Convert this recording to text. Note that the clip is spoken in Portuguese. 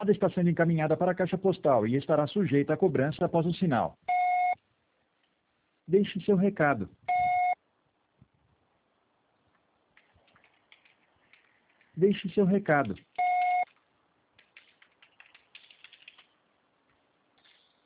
chamada está sendo encaminhada para a caixa postal e estará sujeita a cobrança após o sinal. Deixe seu recado. Deixe seu recado.